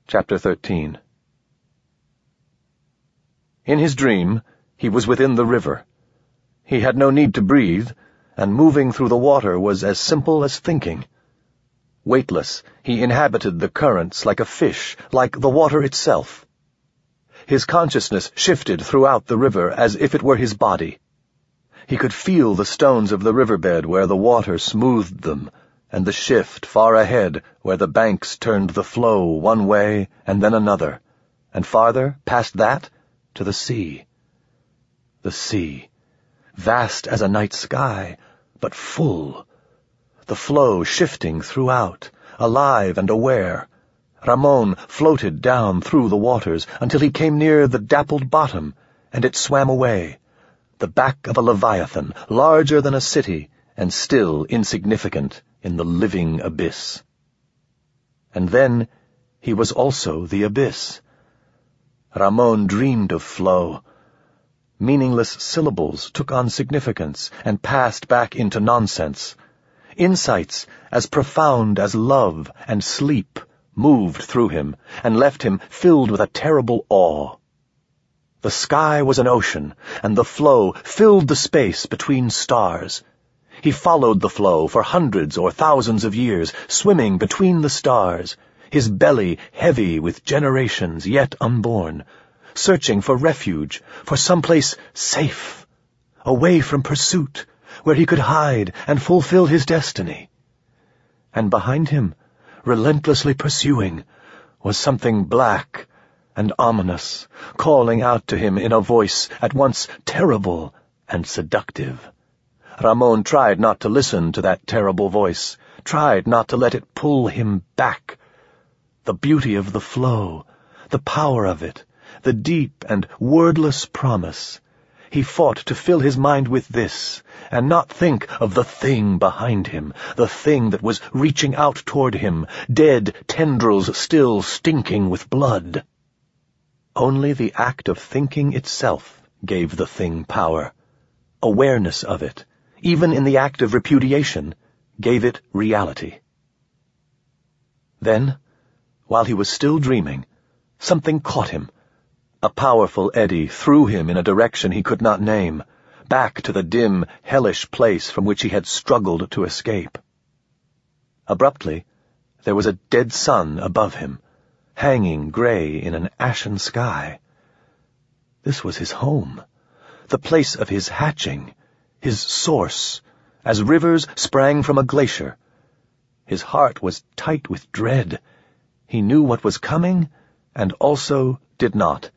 Chapter 13. In his dream, he was within the river. He had no need to breathe, and moving through the water was as simple as thinking. Weightless, he inhabited the currents like a fish, like the water itself. His consciousness shifted throughout the river as if it were his body. He could feel the stones of the riverbed where the water smoothed them, and the shift far ahead where the banks turned the flow one way and then another, and farther, past that, to the sea. The sea, vast as a night sky, but full. The flow shifting throughout, alive and aware. Ramon floated down through the waters until he came near the dappled bottom, and it swam away. The back of a leviathan, larger than a city, and still insignificant in the living abyss. And then he was also the abyss. Ramon dreamed of flow. Meaningless syllables took on significance and passed back into nonsense. Insights as profound as love and sleep moved through him and left him filled with a terrible awe. The sky was an ocean, and the flow filled the space between stars. He followed the flow for hundreds or thousands of years, swimming between the stars, his belly heavy with generations yet unborn, searching for refuge, for someplace safe, away from pursuit, where he could hide and fulfill his destiny. And behind him, relentlessly pursuing, was something black and ominous, calling out to him in a voice at once terrible and seductive. Ramon tried not to listen to that terrible voice, tried not to let it pull him back. The beauty of the flow, the power of it, the deep and wordless promise. He fought to fill his mind with this, and not think of the thing behind him, the thing that was reaching out toward him, dead tendrils still stinking with blood. Only the act of thinking itself gave the thing power. Awareness of it, even in the act of repudiation, gave it reality. Then, while he was still dreaming, something caught him. A powerful eddy threw him in a direction he could not name, back to the dim, hellish place from which he had struggled to escape. Abruptly, there was a dead sun above him, hanging gray in an ashen sky. This was his home, the place of his hatching, his source, as rivers sprang from a glacier. His heart was tight with dread. He knew what was coming, and also did not.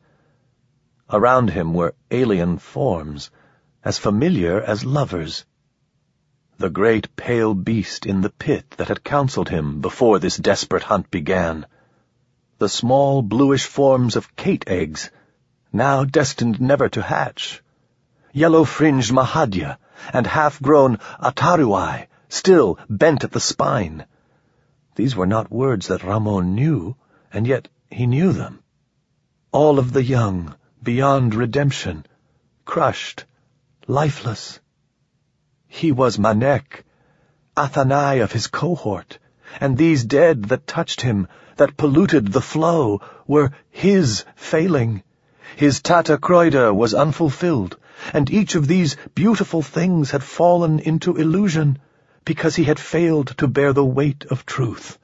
Around him were alien forms, as familiar as lovers. The great pale beast in the pit that had counseled him before this desperate hunt began. The small bluish forms of kate eggs, now destined never to hatch. Yellow-fringed mahadya and half-grown ataruai, still bent at the spine. These were not words that Ramon knew, and yet he knew them. All of the young, beyond redemption, crushed, lifeless. He was Manek, Athanai of his cohort, and these dead that touched him, that polluted the flow, were his failing. His Tata Kroida was unfulfilled, and each of these beautiful things had fallen into illusion, because he had failed to bear the weight of truth.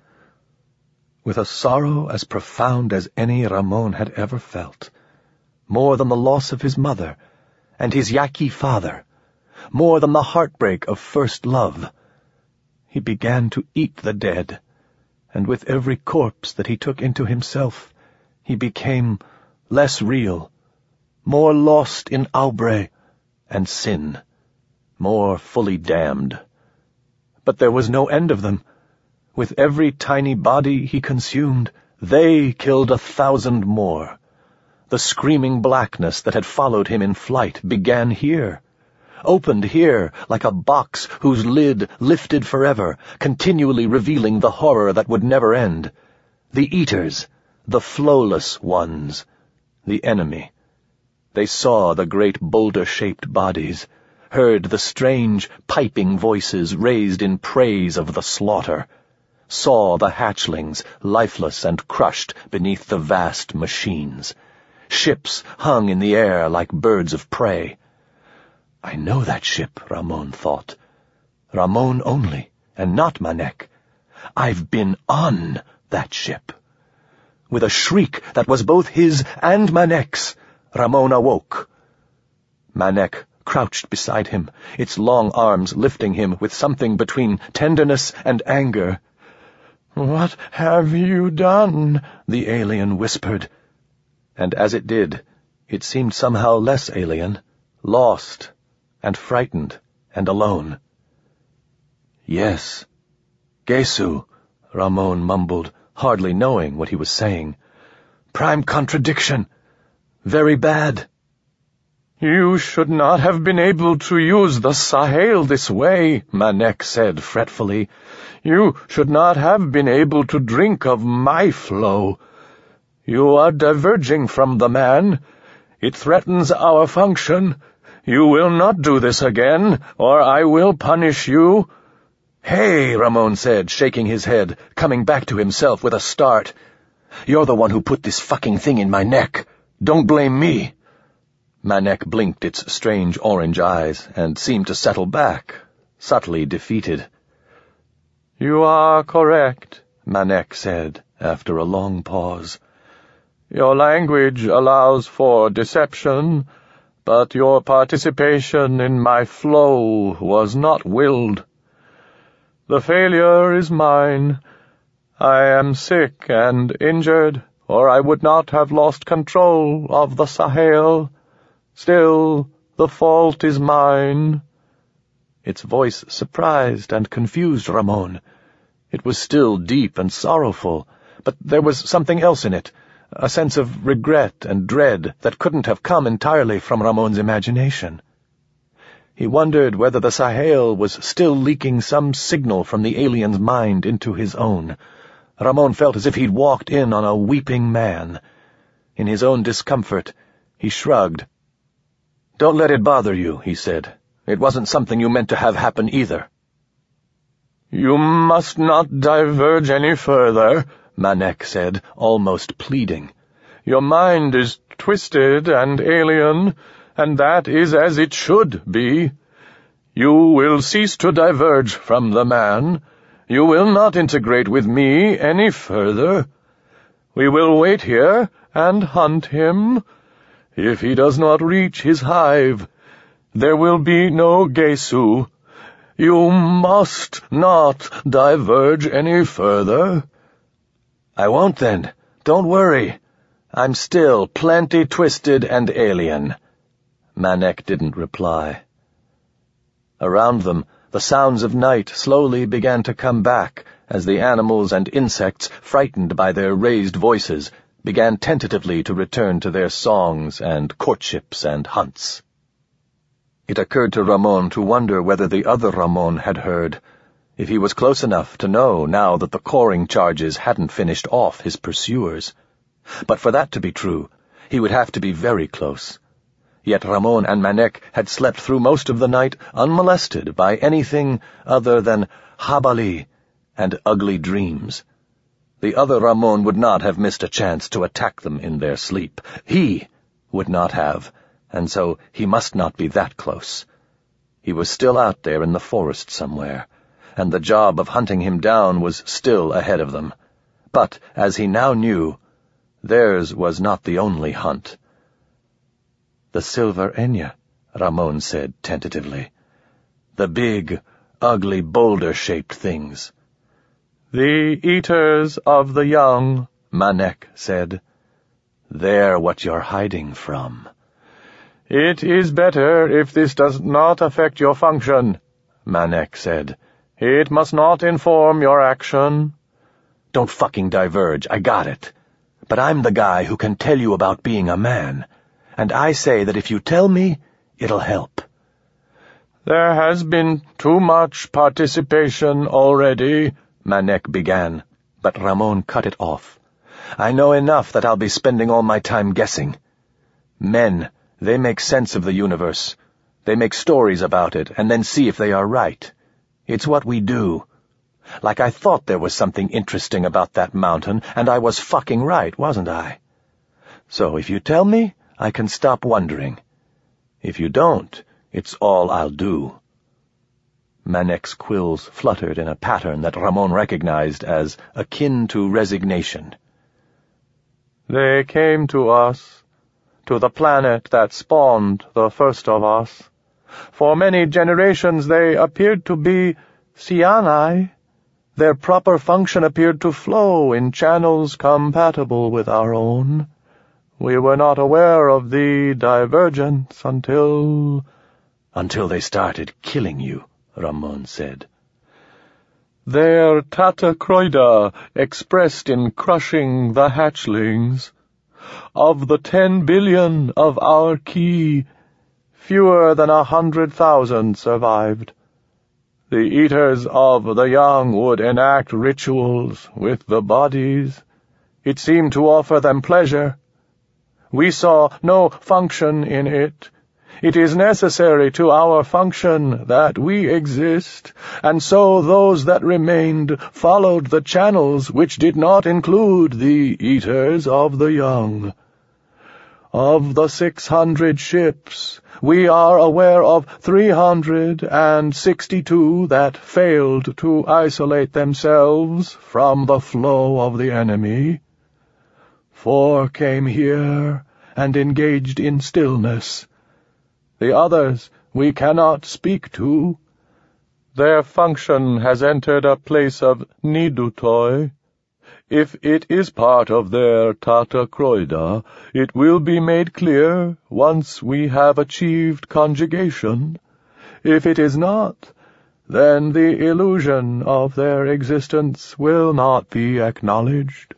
With a sorrow as profound as any Ramon had ever felt, more than the loss of his mother and his Yaqui father, more than the heartbreak of first love, he began to eat the dead, and with every corpse that he took into himself, he became less real, more lost in Aubrey and sin, more fully damned. But there was no end of them. With every tiny body he consumed, they killed 1,000 more. The screaming blackness that had followed him in flight began here, opened here like a box whose lid lifted forever, continually revealing the horror that would never end. The eaters, the flowless ones, the enemy. They saw the great boulder-shaped bodies, heard the strange, piping voices raised in praise of the slaughter, saw the hatchlings, lifeless and crushed beneath the vast machines. Ships hung in the air like birds of prey. I know that ship, Ramon thought. Ramon only, and not Manek. I've been on that ship. With a shriek that was both his and Manek's, Ramon awoke. Manek crouched beside him, its long arms lifting him with something between tenderness and anger. "What have you done?" the alien whispered. And as it did, it seemed somehow less alien, lost and frightened and alone. "Yes, Gesu," Ramon mumbled, hardly knowing what he was saying. "Prime contradiction. Very bad." "You should not have been able to use the Sahel this way," Manek said fretfully. "You should not have been able to drink of my flow. You are diverging from the man. It threatens our function. You will not do this again, or I will punish you." "Hey," Ramon said, shaking his head, coming back to himself with a start. "You're the one who put this fucking thing in my neck. Don't blame me." Manek blinked its strange orange eyes and seemed to settle back, subtly defeated. "You are correct," Manek said, after a long pause. "Your language allows for deception, but your participation in my flow was not willed. The failure is mine. I am sick and injured, or I would not have lost control of the Sahel. Still, the fault is mine." Its voice surprised and confused Ramon. It was still deep and sorrowful, but there was something else in it, a sense of regret and dread that couldn't have come entirely from Ramon's imagination. He wondered whether the Sahel was still leaking some signal from the alien's mind into his own. Ramon felt as if he'd walked in on a weeping man. In his own discomfort, he shrugged. "Don't let it bother you," he said. "It wasn't something you meant to have happen either." "You must not diverge any further," Manek said, almost pleading. "Your mind is twisted and alien, and that is as it should be. You will cease to diverge from the man. You will not integrate with me any further. We will wait here and hunt him. If he does not reach his hive, there will be no Gesu. You must not diverge any further." "I won't then. Don't worry. I'm still plenty twisted and alien." Manek didn't reply. Around them, the sounds of night slowly began to come back as the animals and insects, frightened by their raised voices, began tentatively to return to their songs and courtships and hunts. It occurred to Ramon to wonder whether the other Ramon had heard, if he was close enough to know now that the coring charges hadn't finished off his pursuers. But for that to be true, he would have to be very close. Yet Ramon and Manek had slept through most of the night unmolested by anything other than Habali and ugly dreams. The other Ramon would not have missed a chance to attack them in their sleep. He would not have, and so he must not be that close. He was still out there in the forest somewhere, and the job of hunting him down was still ahead of them. But, as he now knew, theirs was not the only hunt. "The Silver Enya," Ramon said tentatively. "The big, ugly, boulder-shaped things." "The eaters of the young," Manek said. "They're what you're hiding from." "It is better if this does not affect your function," Manek said. "It must not inform your action." "Don't fucking diverge, I got it. But I'm the guy who can tell you about being a man, and I say that if you tell me, it'll help." "There has been too much participation already," Manek began, but Ramon cut it off. "I know enough that I'll be spending all my time guessing. Men, they make sense of the universe. They make stories about it and then see if they are right. It's what we do. Like I thought there was something interesting about that mountain, and I was fucking right, wasn't I? So if you tell me, I can stop wondering. If you don't, it's all I'll do." Manek's quills fluttered in a pattern that Ramon recognized as akin to resignation. "They came to us, to the planet that spawned the first of us. For many generations they appeared to be Sianai. Their proper function appeared to flow in channels compatible with our own. We were not aware of the divergence until they started killing you," Ramon said. "Their Tatacroida expressed in crushing the hatchlings. Of the 10 billion of our ki, fewer than 100,000 survived. The eaters of the young would enact rituals with the bodies. It seemed to offer them pleasure. We saw no function in it. It is necessary to our function that we exist, and so those that remained followed the channels which did not include the eaters of the young. Of the 600 ships, we are aware of 362 that failed to isolate themselves from the flow of the enemy. 4 came here and engaged in stillness. The others we cannot speak to. Their function has entered a place of nidutoi. If it is part of their Tatacroida, it will be made clear once we have achieved conjugation. If it is not, then the illusion of their existence will not be acknowledged."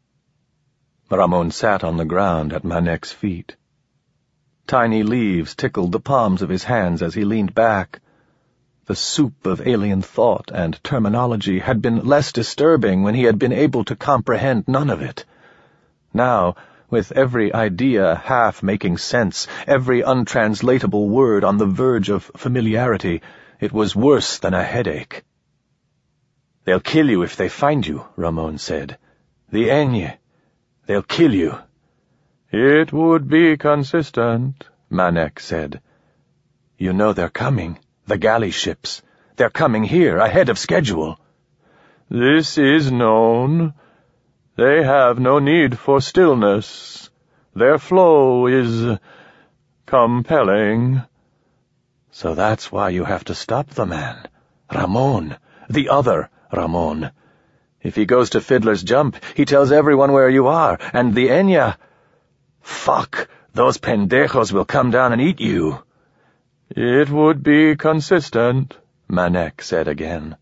Ramon sat on the ground at Manek's feet. Tiny leaves tickled the palms of his hands as he leaned back. The soup of alien thought and terminology had been less disturbing when he had been able to comprehend none of it. Now, with every idea half making sense, every untranslatable word on the verge of familiarity, it was worse than a headache. "They'll kill you if they find you," Ramon said. "The Enye. They'll kill you." "It would be consistent," Manek said. "You know they're coming. The galley ships. They're coming here, ahead of schedule." "This is known. They have no need for stillness. Their flow is compelling." "So that's why you have to stop the man. Ramon. The other Ramon. If he goes to Fiddler's Jump, he tells everyone where you are, and the Enya... Fuck, those pendejos will come down and eat you." "It would be consistent," Manek said again.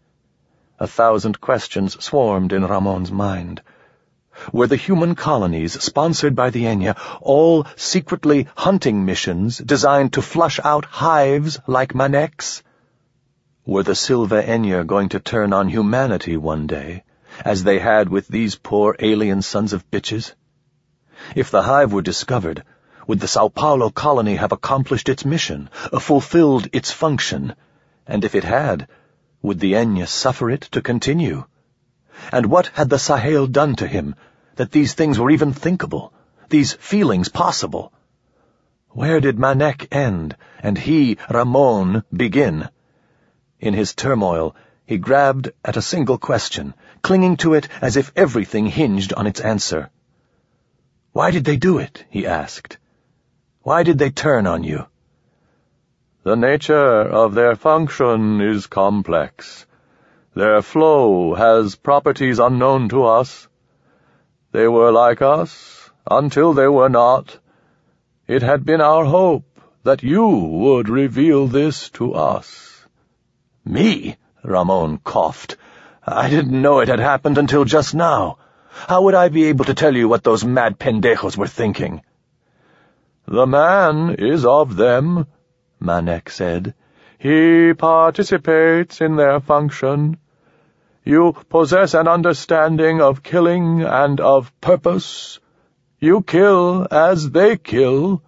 1,000 questions swarmed in Ramon's mind. Were the human colonies, sponsored by the Enya, all secretly hunting missions designed to flush out hives like Manek's? Were the Silva Enya going to turn on humanity one day, as they had with these poor alien sons of bitches? If the hive were discovered, would the Sao Paulo colony have accomplished its mission, fulfilled its function? And if it had, would the Enya suffer it to continue? And what had the Sahel done to him, that these things were even thinkable, these feelings possible? Where did Manek end, and he, Ramon, begin? In his turmoil, he grabbed at a single question, clinging to it as if everything hinged on its answer. "Why did they do it?" he asked. "Why did they turn on you?" "The nature of their function is complex. Their flow has properties unknown to us. They were like us until they were not. It had been our hope that you would reveal this to us." "Me?" Ramon coughed. "I didn't know it had happened until just now. How would I be able to tell you what those mad pendejos were thinking?" "The man is of them," Manek said. "He participates in their function. You possess an understanding of killing and of purpose. You kill as they kill.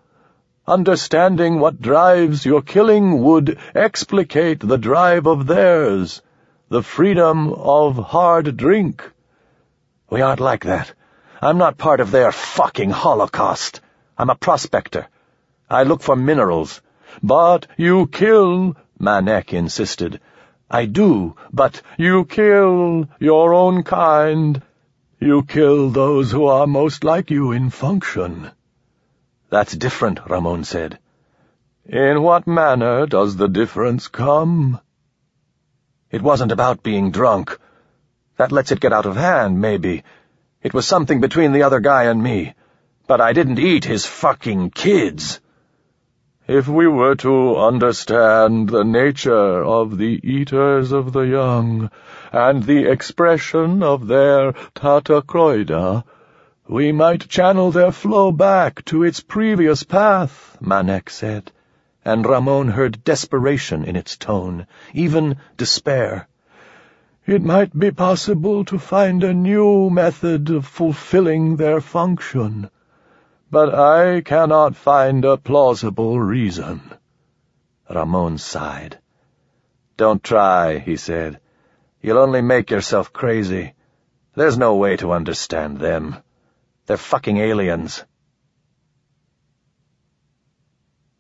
Understanding what drives your killing would explicate the drive of theirs. The freedom of hard drink. We aren't like that. I'm not part of their fucking holocaust. I'm a prospector. I look for minerals. But you kill, Manek insisted. I do, but you kill your own kind. You kill those who are most like you in function. That's different, Ramon said. In what manner does the difference come? It wasn't about being drunk. That lets it get out of hand, maybe. It was something between the other guy and me. But I didn't eat his fucking kids. If we were to understand the nature of the eaters of the young, and the expression of their Tatakroida, we might channel their flow back to its previous path, Manek said, and Ramon heard desperation in its tone, even despair. It might be possible to find a new method of fulfilling their function, but I cannot find a plausible reason. Ramon sighed. Don't try, he said. You'll only make yourself crazy. There's no way to understand them. They're fucking aliens.